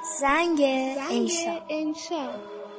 زنگ انشا.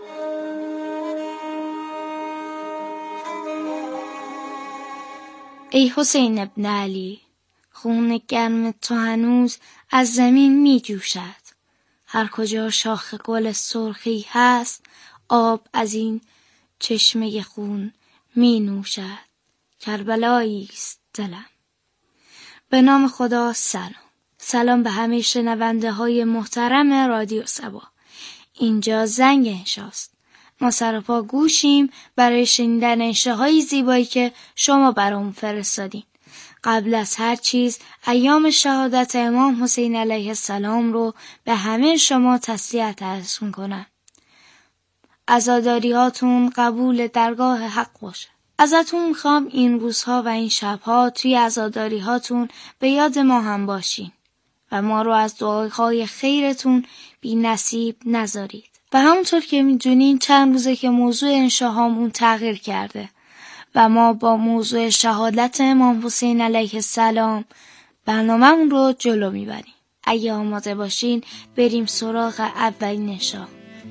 ای حسین ابن علی، خون گرم تو هنوز از زمین می جوشد. هر کجا شاخ گل سرخی هست، آب از این چشمه خون می نوشد. کربلایی است دلم. به نام خدا سلام به همه شنونده های محترم رادیو صبا. اینجا زنگ انشاست. ما سرپا گوشیم برای شنیدن انشاهای زیبایی که شما برام فرستادین. قبل از هر چیز ایام شهادت امام حسین علیه السلام رو به همه شما تسلیت عرض میکنم. عزاداری هاتون قبول درگاه حق باشه. ازتون میخوام این روزها و این شبها توی عزاداری هاتون به یاد ما هم باشین و ما رو از دعاهای خیرتون بی نصیب نذارید. و همونطور که میدونین چند روزه که موضوع انشاهامون تغییر کرده و ما با موضوع شهادت امام حسین علیه السلام برنامه‌مون رو جلو میبریم. اگه آماده باشین بریم سراغ اولین انشا.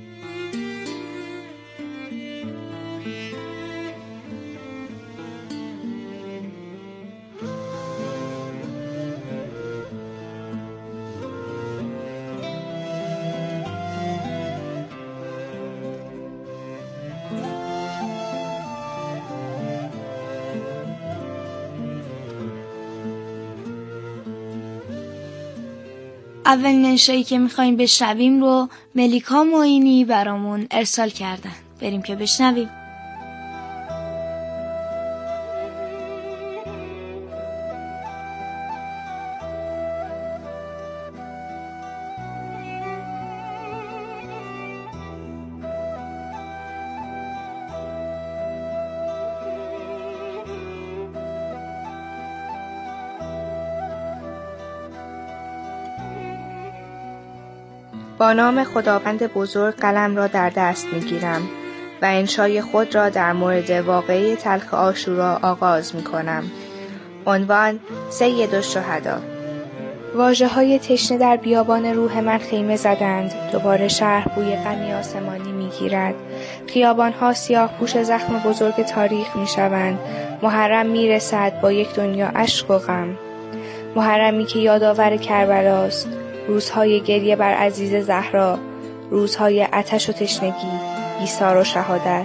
اولین انشایی که میخوایم بشنویم رو ملیکا معینی برامون ارسال کردن. بریم که بشنویم. با نام خداوند بزرگ قلم را در دست می‌گیرم و انشای خود را در مورد واقعه تلخ عاشورا آغاز می‌کنم. عنوان: سید الشهدا. واژه‌های تشنه در بیابان روح من خیمه زدند. دوباره شهر بوی غمی آسمانی می‌گیرد. خیابان‌ها سیاه پوش زخم بزرگ تاریخ می‌شوند. محرم می‌رسد با یک دنیا اشک و غم. محرمی که یادآور کربلاست. روزهای گریه بر عزیز زهرا، روزهای آتش و تشنگی، ایثار و شهادت.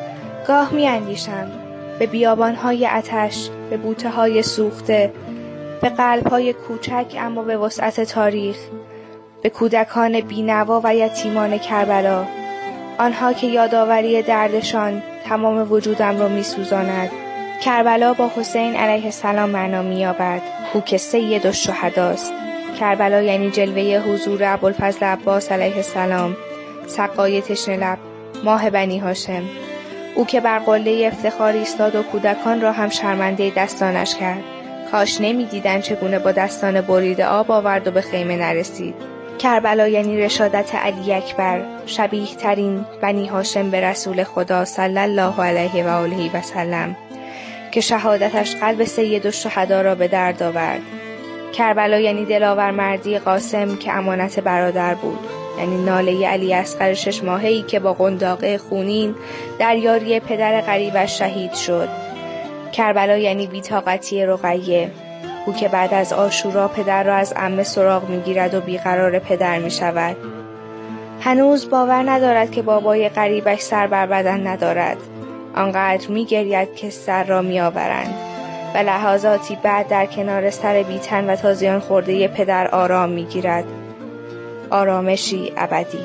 گاه می اندیشم به بیابانهای آتش، به بوته‌های سوخته، به قلب‌های کوچک اما به وسعت تاریخ، به کودکان بی‌نوا و یتیمان کربلا، آنها که یادآوری دردشان تمام وجودم را می‌سوزاند. کربلا با حسین علیه السلام معنا می‌یابد، او که سید الشهداست. کربلا یعنی جلوه حضور ابوالفضل عباس علیه السلام، سقای تشنه لب، ماه بنی هاشم، او که بر قله افتخار ایستاد و کودکان را هم شرمنده دستانش کرد. کاش نمی‌دیدند چگونه با دستان بریده آب آورد و به خیمه نرسید. کربلا یعنی رشادت علی اکبر، شبیه ترین بنی هاشم به رسول خدا صلی الله علیه و آله و سلم، که شهادتش قلب سید الشهدا را به درد آورد. کربلا یعنی دلاور مردی قاسم که امانت برادر بود، یعنی ناله علی اصغر 6 ماهه‌ای که با قنداق خونین در یاری پدر غریبش شهید شد. کربلا یعنی بی‌طاقتی رقیه، او که بعد از عاشورا پدر را از عمه سراغ می‌گیرد و بیقرار پدر می‌شود. هنوز باور ندارد که بابای غریبش سر بر بدن ندارد، آنقدر می‌گرید که سر را می‌آورند. و لحظاتی بعد در کنار سر بی‌تن و تازیان خورده پدر آرام می‌گیرد، آرامشی ابدی.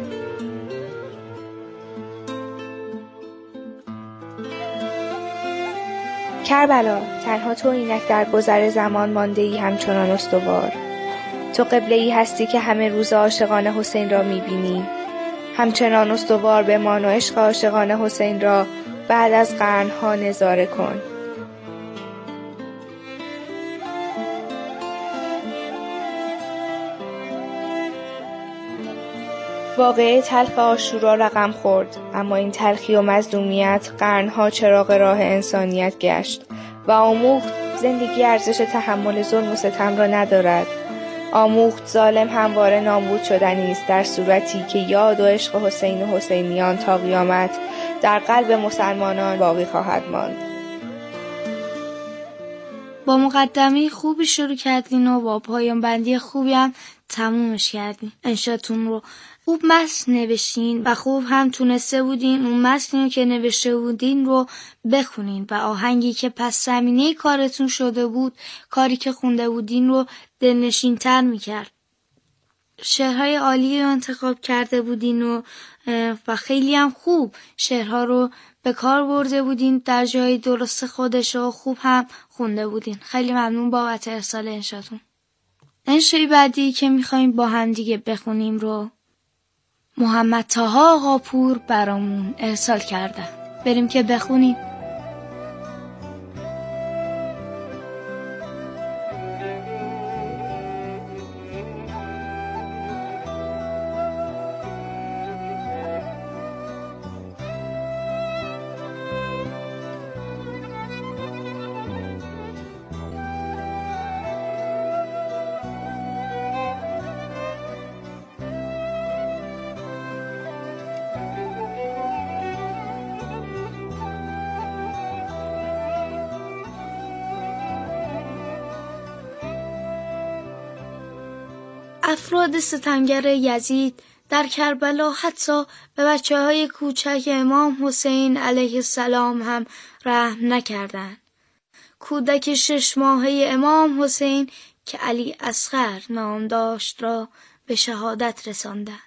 کربلا، تنها تو اینک در گذر زمان مانده‌ای همچنان استوار. تو قبله‌ای هستی که همه روز عاشقان حسین را می‌بینی. همچنان استوار بمان و عشق عاشقان حسین را بعد از قرن‌ها نظاره کن. واقعه تلخ عاشورا رقم خورد، اما این تلخی و مظلومیت قرنها چراغ راه انسانیت گشت و آموخت زندگی ارزش تحمل ظلم و ستم را ندارد. آموخت ظالم همواره نابود شدنی است، در صورتی که یاد و عشق حسین و حسینیان تا قیامت در قلب مسلمانان باقی خواهد ماند. با مقدمه خوبی شروع کردین و با پایان بندی خوبی هم تمومش کردین. انشاتون رو خوب متن نوشتین و خوب هم تونسته بودین اون متنی که نوشته بودین رو بخونین و آهنگی که پس زمینه کارتون شده بود، کاری که خونده بودین رو دلنشین تر میکرد. شعرهای عالی رو انتخاب کرده بودین و خیلی هم خوب شعرها رو به کار برده بودین، در جای درست خودش رو خوب هم خونده بودین. خیلی ممنون بابت ارسال انشاتون. انشای بعدی که میخوایم با هم دیگه بخونیم رو محمد طاها آقاپور برامون ارسال کرده. بریم که بخونیم. افراد ستمگر یزید در کربلا حتی به بچه‌های کوچک امام حسین علیه السلام هم رحم نکردند. کودک 6 ماهه امام حسین که علی اصغر نام داشت را به شهادت رساندند.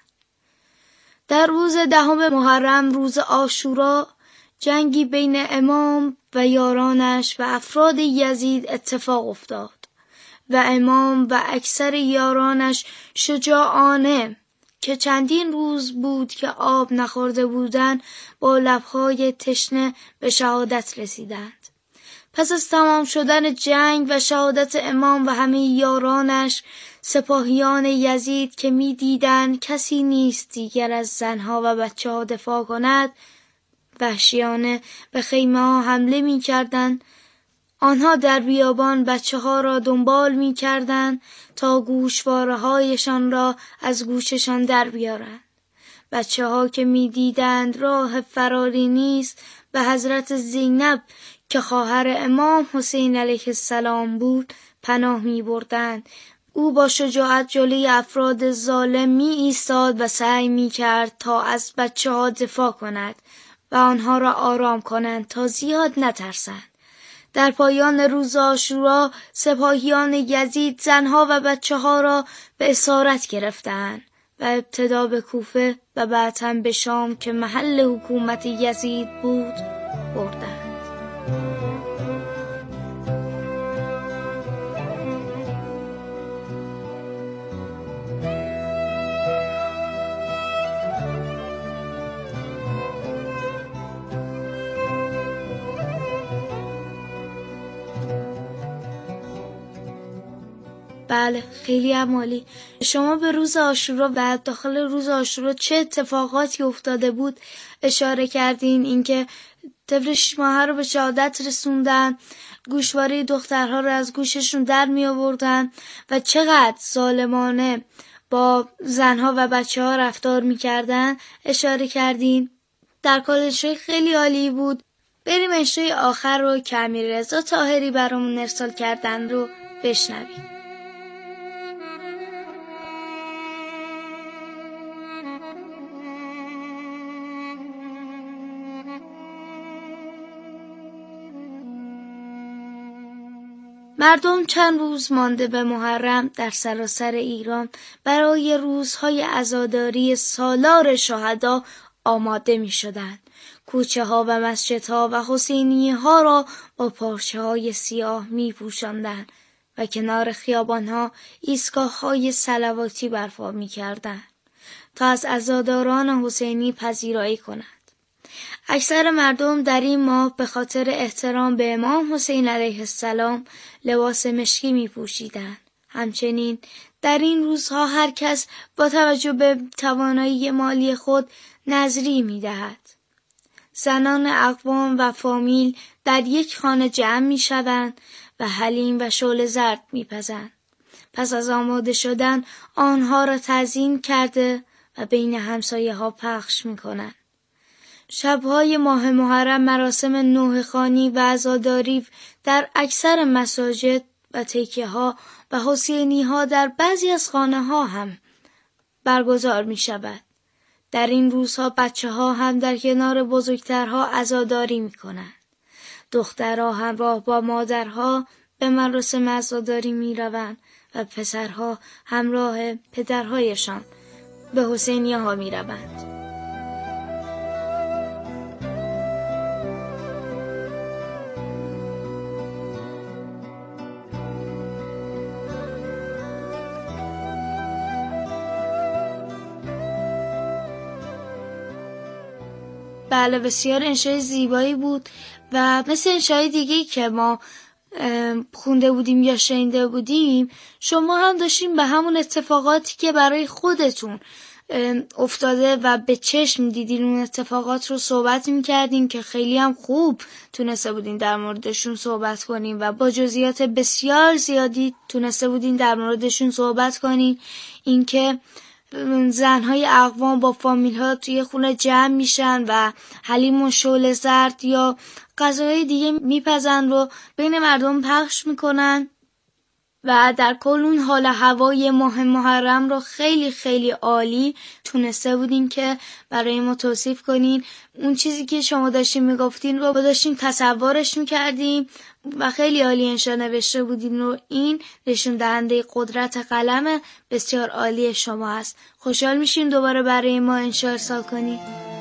در روز 10 محرم، روز عاشورا، جنگی بین امام و یارانش و افراد یزید اتفاق افتاد و امام و اکثر یارانش شجاعانه که چندین روز بود که آب نخورده بودند با لب‌های تشنه به شهادت رسیدند. پس از تمام شدن جنگ و شهادت امام و همه یارانش، سپاهیان یزید که می‌دیدند کسی نیست دیگر از زنها و بچه‌ها دفاع کند، وحشیانه به خیمه‌ها حمله می‌کردند. آنها در بیابان بچه‌ها را دنبال می‌کردند تا گوشواره‌هایشان را از گوششان در بیارند. بچه‌ها که می‌دیدند راه فراری نیست، به حضرت زینب که خواهر امام حسین علیه السلام بود پناه می‌بردند. او با شجاعت جلوی افراد ظالم می‌ایستاد و سعی می‌کرد تا از بچه‌ها دفاع کند و آنها را آرام کنند تا زیاد نترسند. در پایان روز عاشورا سپاهیان یزید زنها و بچه‌ها را به اسارت گرفتند و ابتدا به کوفه و بعد هم به شام که محل حکومت یزید بود بردند. بله، خیلی عالی. شما به روز عاشورا و داخل روز عاشورا چه اتفاقاتی افتاده بود اشاره کردین. اینکه طفل 6 ماهه رو به شهادت رسوندن، گوشواره دخترها رو از گوششون در می آوردن و چقدر ظالمانه با زنها و بچه‌ها رفتار می کردن اشاره کردین. در کل شوی خیلی عالی بود. بریم اشاره آخر رو که امیررضا طاهری برامون ارسال کردن رو بشنویم. مردم چند روز مانده به محرم در سراسر ایران برای روزهای عزاداری سالار شهدا آماده می شدند. کوچه ها و مسجدها و حسینیه ها را با پارچه های سیاه می پوشاندند و کنار خیابان ها ایستگاه های صلواتی برپا می کردند تا از عزاداران حسینی پذیرایی کنند. اکثر مردم در این ماه به خاطر احترام به امام حسین علیه السلام لباس مشکی می پوشیدند. همچنین در این روزها هر کس با توجه به توانایی مالی خود نذری می دهد. زنان اقوام و فامیل در یک خانه جمع می شوند و حلیم و شعله زرد می پزند. پس از آماده شدن آنها را تزیین کرده و بین همسایه ها پخش می کنند. شبهای ماه محرم مراسم نوحه خوانی و عزاداری در اکثر مساجد و تکیه ها و حسینی ها در بعضی از خانه ها هم برگزار می شود. در این روزها بچه ها هم در کنار بزرگترها عزاداری می کنند. دخترها همراه با مادرها به مراسم عزاداری می روند و پسرها همراه پدرهایشان به حسینیه ها می روند. بله، بسیار انشای زیبایی بود و مثل انشای دیگه‌ای که ما خونده بودیم یا شنیده بودیم، شما هم داشتیم به همون اتفاقاتی که برای خودتون افتاده و به چشم دیدین اون اتفاقات رو صحبت می‌کردین که خیلی هم خوب تونسته بودین در موردشون صحبت کنین و با جزئیات بسیار زیادی تونسته بودین در موردشون صحبت کنین. اینکه زنهای اقوام با فامیل ها توی خونه جمع میشن و حلیم و شول زرد یا غذاهای دیگه میپزن رو بین مردم پخش میکنن و در کل اون حال هوای ماه محرم رو خیلی خیلی عالی تونسته بودین که برای ما توصیف کنین. اون چیزی که شما داشتین میگفتین رو داشتین تصورش میکردیم و خیلی عالی انشا نوشته بودین و این نشون دهنده قدرت قلم بسیار عالی شما هست. خوشحال میشیم دوباره برای ما انشا ارسال کنین.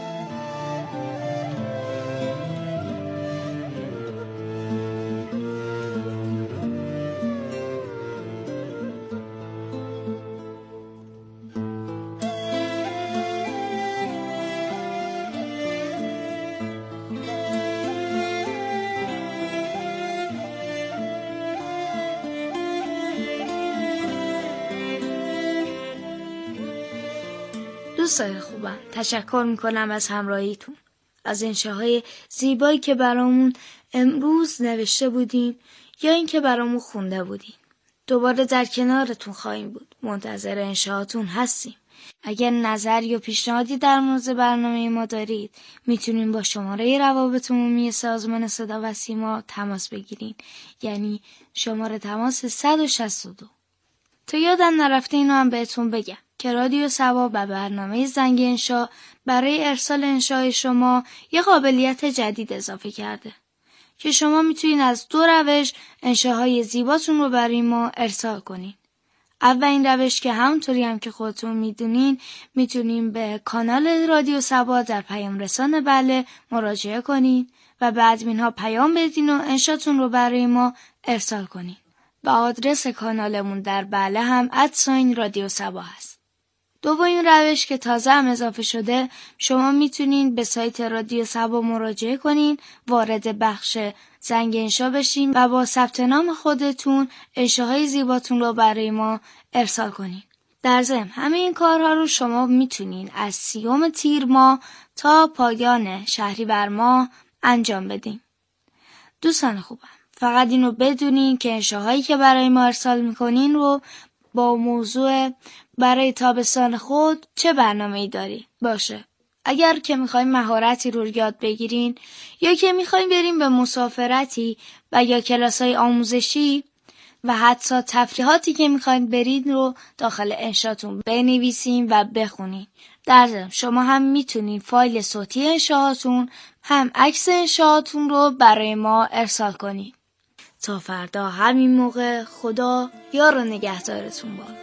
دوستای خوبم، تشکر میکنم از همراهیتون، از انشاهای زیبایی که برامون امروز نوشته بودین یا این که برامون خونده بودین. دوباره در کنارتون خواهیم بود. منتظر انشاهاتون هستیم. اگر نظر یا پیشنهادی در مورد برنامه ما دارید، میتونین با شماره روابط عمومی سازمان صدا و سیما تماس بگیرین. یعنی شماره تماس 162. تا یادم نرفته اینو هم بهتون بگم که رادیو صبا به برنامه زنگ انشا برای ارسال انشای شما یه قابلیت جدید اضافه کرده که شما میتونین از 2 روش انشاهای زیباتون رو برای ما ارسال کنین. اولین روش که همونطوری هم که خودتون میدونین، میتونین به کانال رادیو صبا در پیام رسان بله مراجعه کنین و به ادمین‌ها پیام بدین و انشاتون رو برای ما ارسال کنین. و آدرس کانالمون در بله هم @رادیو صبا هست. دومین روش که تازه هم اضافه شده، شما میتونین به سایت رادیو صبا مراجعه کنین، وارد بخش زنگ انشا بشین و با ثبت نام خودتون انشاهای زیباتون رو برای ما ارسال کنین. در ضمن همه این کارها رو شما میتونین از 30 تیر ماه تا پایان شهریور ماه انجام بدین. دوستان خوبم، فقط اینو بدونین که انشاهایی که برای ما ارسال میکنین رو با موضوع برای تابستان خود چه برنامه‌ای داری باشه. اگر که میخواین مهارتی رو یاد بگیرین یا که میخواین بریم به مسافرتی و یا کلاسای آموزشی و حتی تفریحاتی که میخواین برید رو داخل انشاتون بنویسین و بخونین. در ضمن شما هم میتونین فایل صوتی انشاهاتون هم عکس انشاهاتون رو برای ما ارسال کنین. تا فردا همین موقع خدا یار و نگهدارتون باد.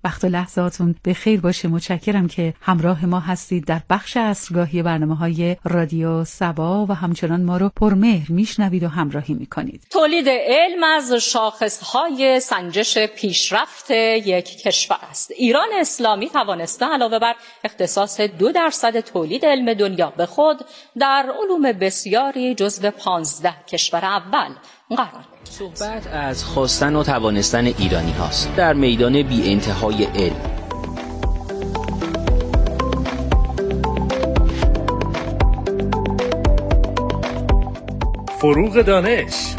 وقت و لحظاتون به خیر باشه. متشکرم که همراه ما هستید در بخش عصرگاهی برنامه‌های رادیو صبا و همچنان ما رو پرمهر میشنوید و همراهی میکنید. تولید علم از شاخصهای سنجش پیشرفت یک کشور است. ایران اسلامی توانسته علاوه بر اختصاص 2% تولید علم دنیا به خود در علوم بسیاری جزو 15 کشور اول قرار بگیرد. صحبت از خواستن و توانستن ایرانی هاست در میدان بی انتهای علم. فروغ دانش.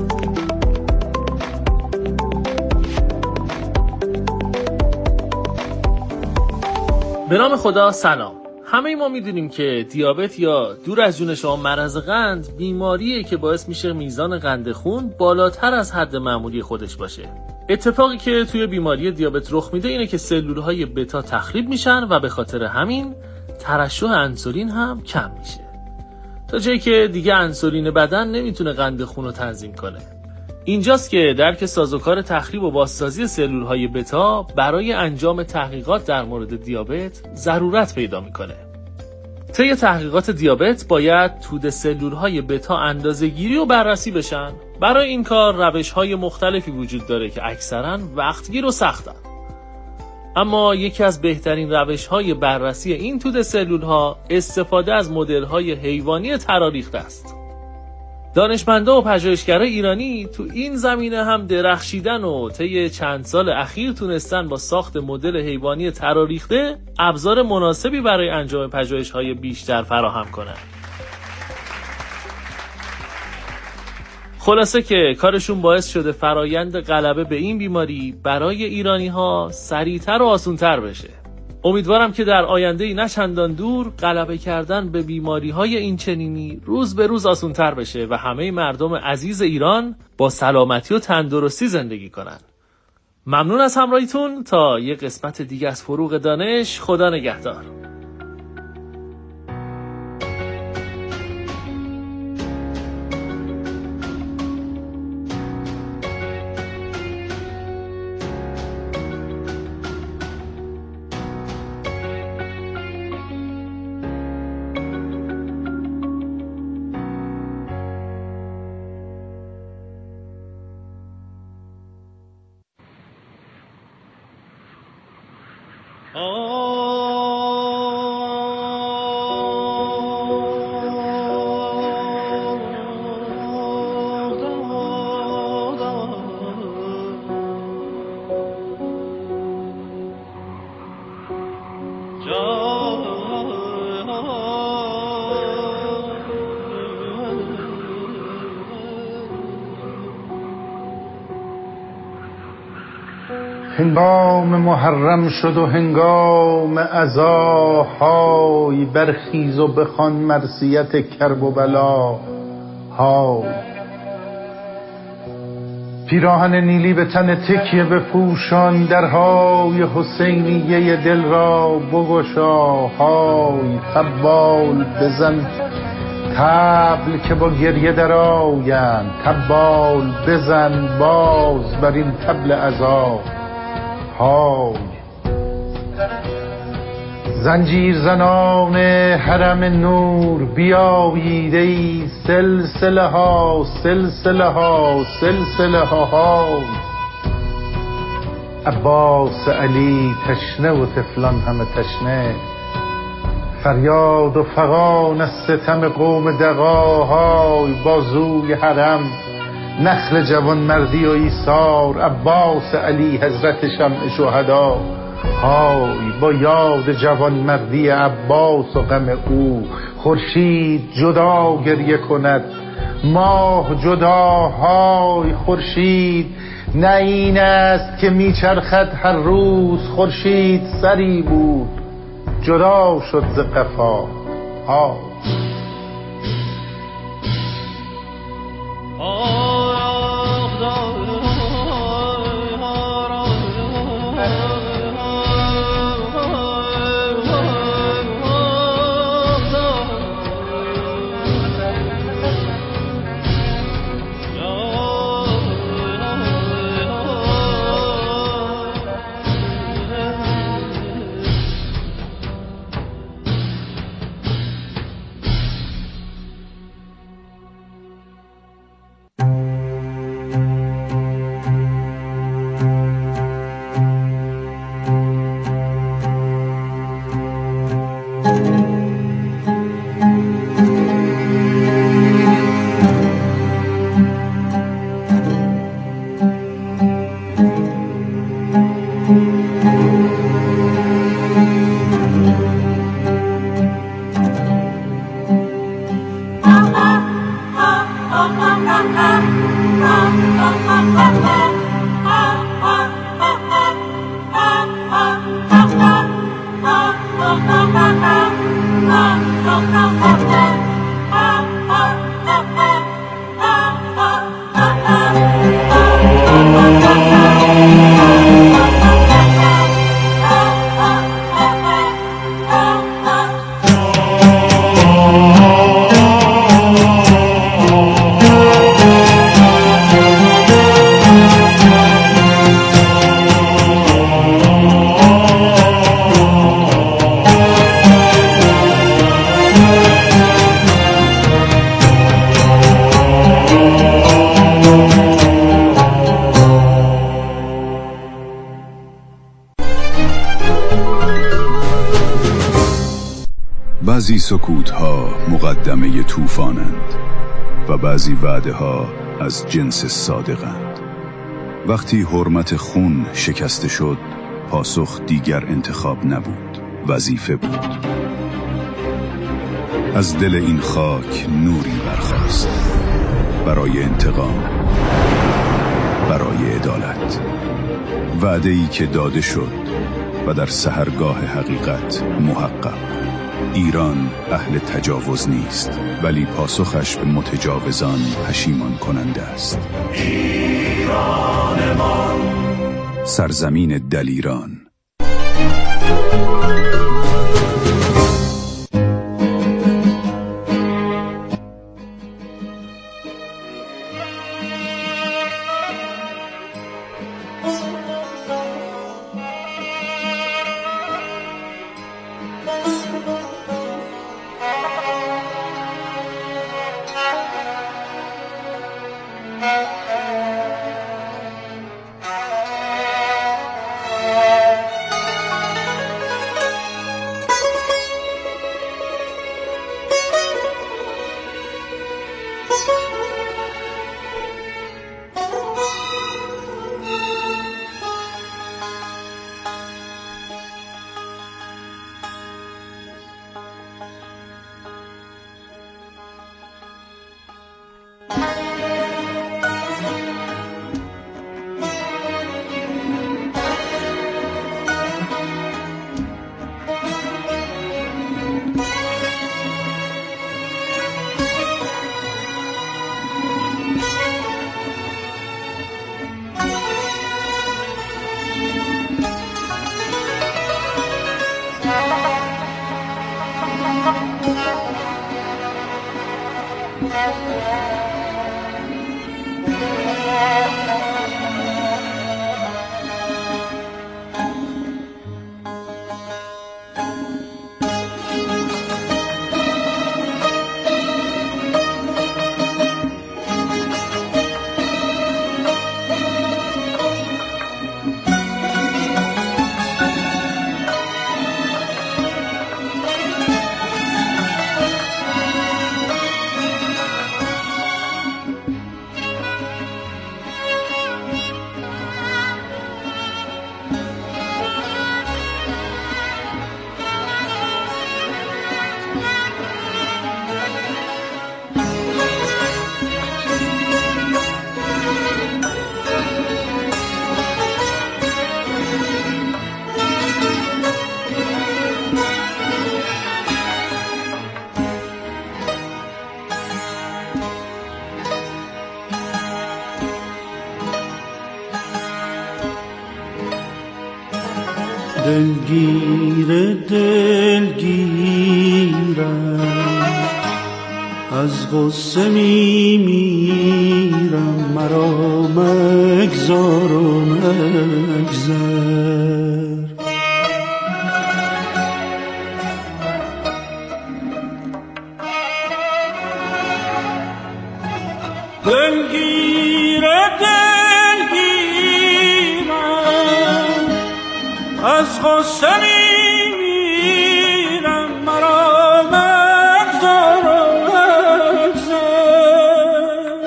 به نام خدا، سلام. همه ما میدونیم که دیابت یا دور از جون شما مرض قند بیماریه که باعث میشه میزان قند خون بالاتر از حد معمولی خودش باشه. اتفاقی که توی بیماری دیابت رخ میده اینه که سلولهای بتا تخریب میشن و به خاطر همین ترشح انسولین هم کم میشه، تا جایی که دیگه انسولین بدن نمیتونه قند خون رو تنظیم کنه. اینجاست که درک سازوکار تخریب و بازسازی سلولهای بتا برای انجام تحقیقات در مورد دیابت ضرورت پیدا میکنه. طی تحقیقات دیابت باید تود سلولهای بتا اندازه‌گیری و بررسی بشن. برای این کار روش‌های مختلفی وجود داره که اکثراً وقتگیر و سختن. اما یکی از بهترین روش‌های بررسی این تود سلولها استفاده از مدل‌های حیوانی تراریخته است. دانشمندا و پژوهشگرای ایرانی تو این زمینه هم درخشیدن و طی چند سال اخیر تونستن با ساخت مدل حیوانی تراریخته ابزار مناسبی برای انجام پژوهش‌های بیشتر فراهم کنن. خلاصه که کارشون باعث شده فرایند غلبه به این بیماری برای ایرانی‌ها سریعتر و آسان‌تر بشه. امیدوارم که در آینده‌ای نه چندان دور غلبه کردن به بیماری‌های این چنینی روز به روز آسان‌تر بشه و همه مردم عزیز ایران با سلامتی و تندرستی زندگی کنن. ممنون از همراهیتون. تا یه قسمت دیگه از فروغ دانش. خدا نگهدار. هنگام محرم شد و هنگام عزاهای، برخیز و بخوان مرثیت کرب و بلا های. پیراهن نیلی به تن تکیه بپوشان، درهای حسینیه دل را بگشا های. طبال بزن طبل که با گریه در آیند، طبال بزن باز بر این طبل عزا های. زنجیر زنان حرم نور بیایید ای سلسله ها سلسله ها سلسله های. عباس علی تشنه و طفلان همه تشنه، فریاد و فغان از ستم قوم دغاهای. بازوی حرم نخل جوان مردی و ایثار، عباس علی حضرت شمع شهدا های. با یاد جوان مردی عباس و غم او، خورشید جدا گریه کند ماه جدا های. خورشید نه این است که میچرخد هر روز، خورشید سری بود جدا شد ز قفا ها. بعضی سکوت‌ها مقدمه طوفانند و بعضی وعده‌ها از جنس صادقند. وقتی حرمت خون شکسته شد، پاسخ دیگر انتخاب نبود، وظیفه بود. از دل این خاک نوری برخاست، برای انتقام، برای عدالت. وعده‌ای که داده شد و در سحرگاه حقیقت محقق. ایران اهل تجاوز نیست، ولی پاسخش به متجاوزان پشیمان کننده است. ایران ما، سرزمین دلیران. دلگیر دلگیرم، از غصه میمیرم، مرا مگذار و مگذر. دلگیر دلگیرم، از غصه میمیرم، مرا مگذار و مگذر.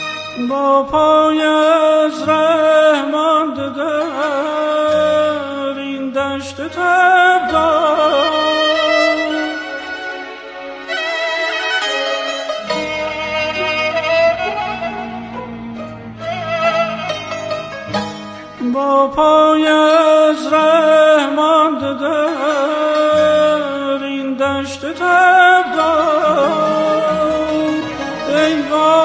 با پای از ره مانده در دشت تبدار با پای از ره مانده در این دشت تبدار ای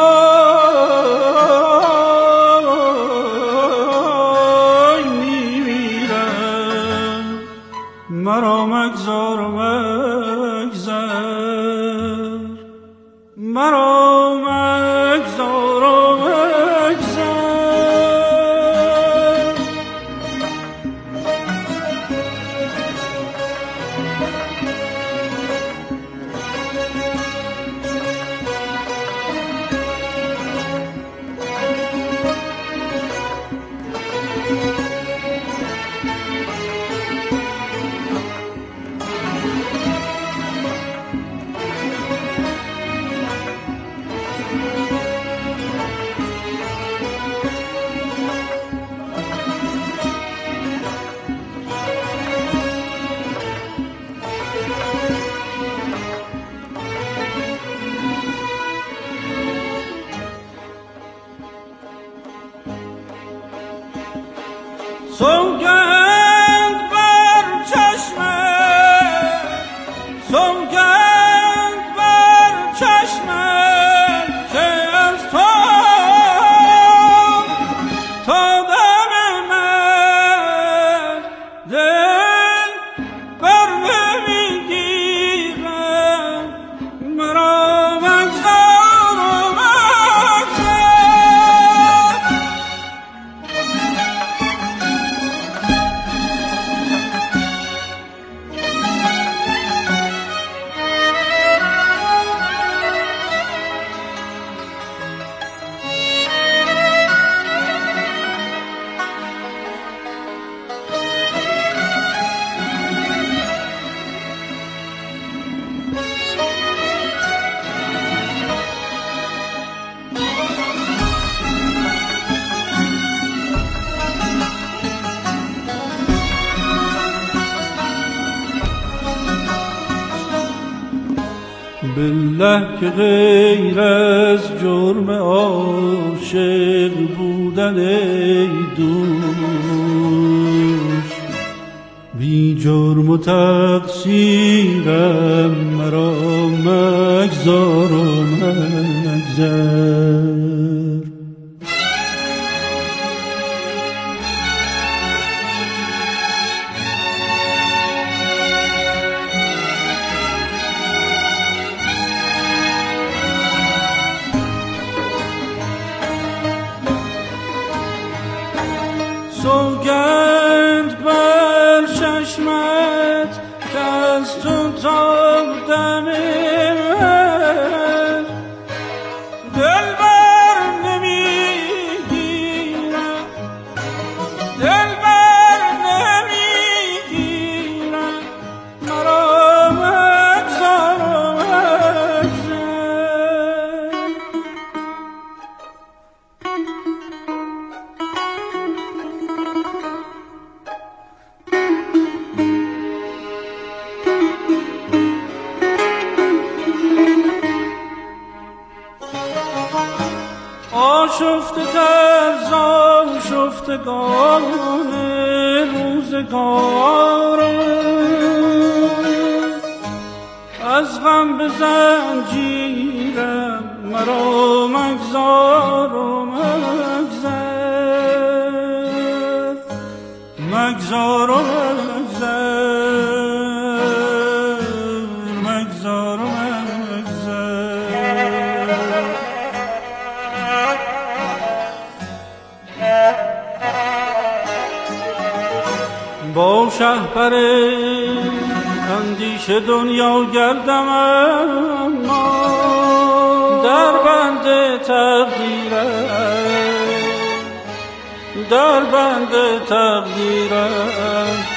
وای میمیرم مرا مگذار و مگذر مرا مگذار و مگذر سوگند بر چشمت سوگند بر چشمت که از تو تا دم من دل بر نمیگیرم مرا مگذار و مگذر بالله که غیر از جرم عاشق بودن ای دوست بی جرم و تقصیرم مرا مگذار و مگذر سوگند بر چشمت که از تو تا دم من دل بر نمیگیرم دل بر نمیگیرم مرا مگذار و مگذر آشفته تر ز آشفتگان روزگارم از غم به زنجیرم مرا مگذار و مگذر مگذار و مگذر مگذار و با شهپر اندیشه دنیا گردم اما در بند تقدیرم